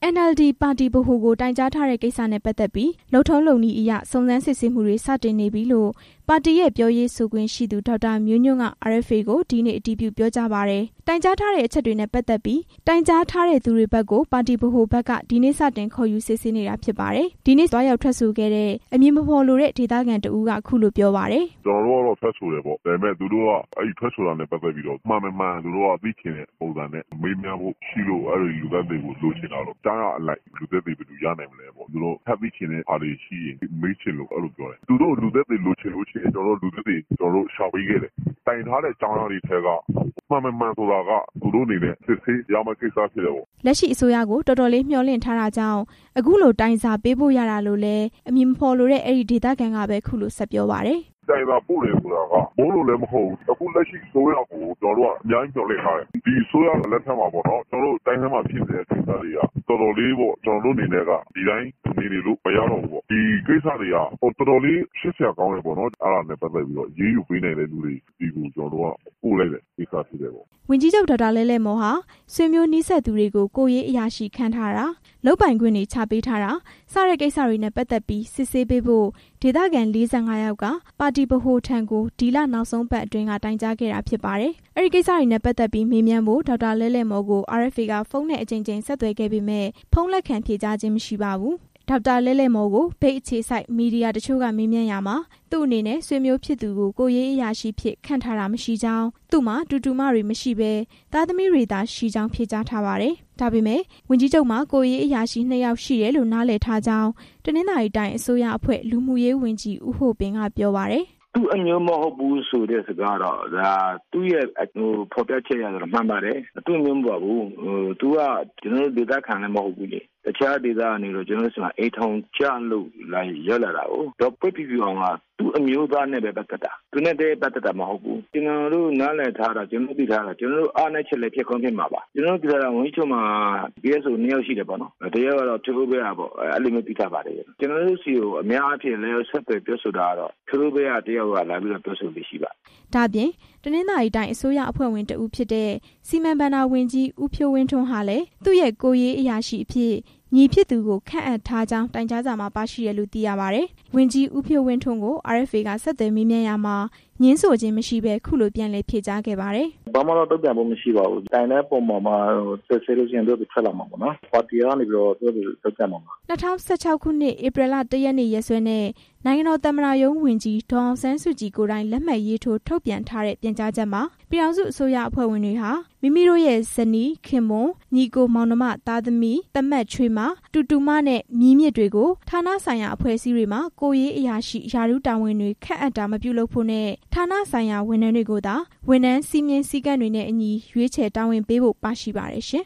NLD ပါတီဗဟိုကိုတိုင်ကြားထားတဲ့ကိစ္စနဲ့ပတ်သက်ပြီးလုပ်ထုံးလုပ်နည်းအရစုံစမ်းစစ်ဆေးမှုတွေစတင်နေပြီလို့ပါတီရဲ့ပြောရေးဆိုခွင့်ရှိသူဒေါက်တာမျိုးညွန့်က RFA ကိုဒီနေ့အတည်ပြုပြောကြားပါတယ်။တိုင်ကြားထားတဲ့အချက်တွေနဲ့ပတ်သက်ပြီးတိုင်ကြားထားတဲ့သူတွေဘက်ကိုပါတီဗဟိုဘက်ကဒီနေ့စတင်ခေါ်ယူစစ်ဆေးနေတာဖြစ်ပါတယ်။ဒီနေ့သွားရောက်ထွက်ဆိုခဲ့တဲ့အမည်မဖော်လိုတဲ့ဒေသခံတဦးကအခုလိုပြောပါတယ်။ကျွန်တော်တို့ကတော့ထွက်ဆိုတယ်ပေါ့ဒါပေမဲ့သူတို့ကအဲ့ဒီထွက်ဆိုတာနဲ့ပတ်သက်ပြီးတော့မှန်သူတို့ကသိချင်တဲ့ပုံစံနဲ့မေးမြန်းဖို့ရှိလို့အဲ့ဒီလူသက်တွေကိုလိုချင်တာတော့ကြားရအလိုက်လူသက်တွေဘယ်လိုရနိုင်မလဲပေါ့သူတို့ထပ်သိချင်တဲ့အားတွေရှိရင်မေးချင်လို့အဲ့လိုပြောတယ်သူတို့လူသက်တွေလိုချင်လို့ရှိရင်ကျွန်တော်တို့လူသက်တွေကျွန်တော်တို့ရှာပေးခဲ့တယ်တိုင်ထားတဲ့အကြောင်းအရာတွေထဲကမှန်ဆိုတာကသူတို့အနေနဲ့စစ်ဆေးရမယ့်ကိစ္စဖြစ်တယ်ပေါ့လက်ရှိအစိုးရကိုတော်တော်လေးမျှော်လင့်ထားတာကြောင့်အခုလိုတိုင်စာပေးဖို့ရတာလို့လည်းအမည်မဖော်လိုတဲ့အဲ့ဒီဒေသခံကပဲခုလိုဆက်ပြောပါတယ်တိုင်စာပို့တယ်ဆိုတာကဘိုးလို့လည်းမဟုတ်ဘူးအခုလက်ရှိဆိုရကိုကျွန်တော်တို့ကအများကြီးပြောလိုက်ထားတယ်ဒီဆိုရလက်ထက်မှာပေါ့နော်ကျွန်တော်တို့တိုင်းထဲမှာဖြစ်နေတဲ့ကိစ္စတွေကတော်တော်လေးပေါ့ကျွန်တော်တို့အနေနဲ့ကဒီတိုင်းနေနေလို့မရတော့ဘူးပေါ့ဒီကိစ္စတွေကတော်တော်လေးရှင်းစရာကောင်းတယ်ပေါ့နော်အဲ့ဒါနဲ့ပတ်သက်ပြီးတော့ရေးယူပေးနိုင်တဲ့လူတွေဒီကိုကျွန်တော်တို့ကပို့လိုက်တယ်ကိစ္စဖြစ်တယ်ပေါ့ဝန်ကြီးချုပ်ဒေါက်တာလဲလဲမော်ဟာဆွေမျိုးနီးစပ်သူတွေကိုကိုရေးအရာရှိခန့်ထားတာလုပ်ပိုင်ခွင့်တွေချပေးထားတာစတဲ့ကိစ္စတွေနဲ့ပတ်သက်ပြီးစစ်ဆေးပေးဖို့ဒေသခံ45ယောက်ကပါတီဗဟိုထံကိုဒီလနောက်ဆုံးပတ်အတွင်းကတိုင်ကြားခဲ့တာဖြစ်ပါတယ်။အဲဒီကိစ္စတွေနဲ့ပတ်သက်ပြီးမေးမြန်းဖို့ဒေါက်တာလဲလဲမော်ကို RFA ကဖုန်းနဲ့အကြိမ်ကြိမ်ဆက်သွယ်ခဲ့ပေမဲ့ဖုန်းလက်ခံဖြေကြားခြင်းမရှိပါဘူး။ဒေါက်တာလဲလဲမော်ကိုဖိတ်အခြေစိုက်မီဒီယာတချို့ကမေးမြန်းရမှာသူ့အနေနဲ့ဆွေမျိုးဖြစ်သူကိုကိုရေးအရာရှိဖြစ်ခန့်ထားတာမရှိကြောင်းသူ့မှာတူတူမတွေမရှိဘဲသားသမီးတွေသာရှိကြောင်းဖြေကြားထားပါတယ်။ဒါပေမဲ့ဝန်ကြီးချုပ်မှာကိုရေးအရာရှိ2ယောက်ရှိတယ်လို့နားလည်ထားကြောင်းတနင်္သာရီတိုင်းအစိုးရအဖွဲ့လူမှုရေးဝန်ကြီးဦးဟိုပင်ကပြောပါတယ်သူအမျိုးမဟုတ်ဘူးဆိုတဲ့စကားတော့ဒါသူ့ရဲ့ဖော်ပြချက်ရတော့မှန်ပါတယ်သူ့မျိုးမဟုတ်ဘူးသူကကျွန်တော်တို့ဒေသခံလည်းမဟုတ်ဘူးလေတခြားဒေသကနေတော့ကျွန်တော်တို့အိမ်ထောင်ချလို့လာရောက်လာတာကိုတော့ပြပြအောင်ကသူ့အမျိုးသားနဲ့ပဲပတ်သက်တာသူနဲ့တည်းပတ်သက်တာမဟုတ်ဘူးကျွန်တော်တို့နားလည်ထားတာကျွန်တော်သိထားတာကျွန်တော်တို့အားနဲ့ချက်လက်ဖြစ်ကောင်းဖြစ်မှာပါကျွန်တော်တို့သိထားတာဝန်ကြီးချုပ်မှာ PSO 2ယောက်ရှိတယ်ပေါ့နော်တယောက်ကတော့သူတို့ပဲပေါ့အဲ့လိုမျိုးသိထားပါတယ်ကျွန်တော်တို့စီကိုအများအပြားလည်းဆက်သွယ်ပြောဆိုတာကတော့သူတို့ပဲတယောက်ကလာပြီးတော့ပြောဆိုပြီးရှိပါဒါပြင်တနင်္သာရီတိုင်းအစိုးရအဖွဲ့ဝင်တဦးဖြစ်တဲ့စီမံဘဏ္ဍာဝန်ကြီးဦးဖြိုးဝင်းထွန်းဟာလည်းသူ့ရဲ့ကိုရေးအရာရှိအဖြစ်ညီဖြစ်သူကိုခန့်အပ်ထားကြောင်းတိုင်ကြားစာမှာပါရှိတယ်လို့သိရပါတယ်။ဝန်ကြီးဦးဖြိုးဝင်းထွန်းကို RFA ကဆက်သွယ်မေးမြန်းရမှာညင်းဆိုခြင်းမရှိဘဲခုလိုပြန်လည်ဖြေကြားခဲ့ပါတယ်။ဘာမှတော့တုံ့ပြန်ဖို့မရှိပါဘူး။တိုင်တဲ့ပုံပေါ်မှာဆက်ဆဲလို့ရှိရင်တို့ထွက်လာမှာပေါ့နော်။ပါတီကနေပြီးတော့တို့တုံ့ပြန်မှာပါ။2016ခုနှစ်ဧပြီလ1ရက်နေ့ရက်စွဲနဲ့နိုင်ငံတော်သမ္မတရုံးဝန်ကြီးဒေါ်အောင်ဆန်းစုကြည်ကိုယ်တိုင်လက်မှတ်ရေးထိုးထုတ်ပြန်ထားတဲ့ပြန်ကြားချက်မှာပြည်ထောင်စုအစိုးရအဖွဲ့ဝင်တွေဟာမိမိတို့ရဲ့ဇနီးခင်ပွန်းညီကိုမောင်နှမသားသမီးသမက်ချွေမတူတူမနဲ့မြင်းမြစ်တွေကိုဌာနဆိုင်ရာအဖွဲ့အစည်းတွေမှာကိုရေးအရာရှိယာရုတာဝန်တွေခန့်အပ်တာမပြုလုပ်ဖို့နဲ့ဌာနဆိုင်ရာဝန်ထမ်းတွေကိုသာဝန်ထမ်းစည်းမျဉ်းစည်းကမ်းတွေနဲ့အညီရွေးချယ်တာဝန်ပေးဖို့ပါရှိပါတယ်ရှင်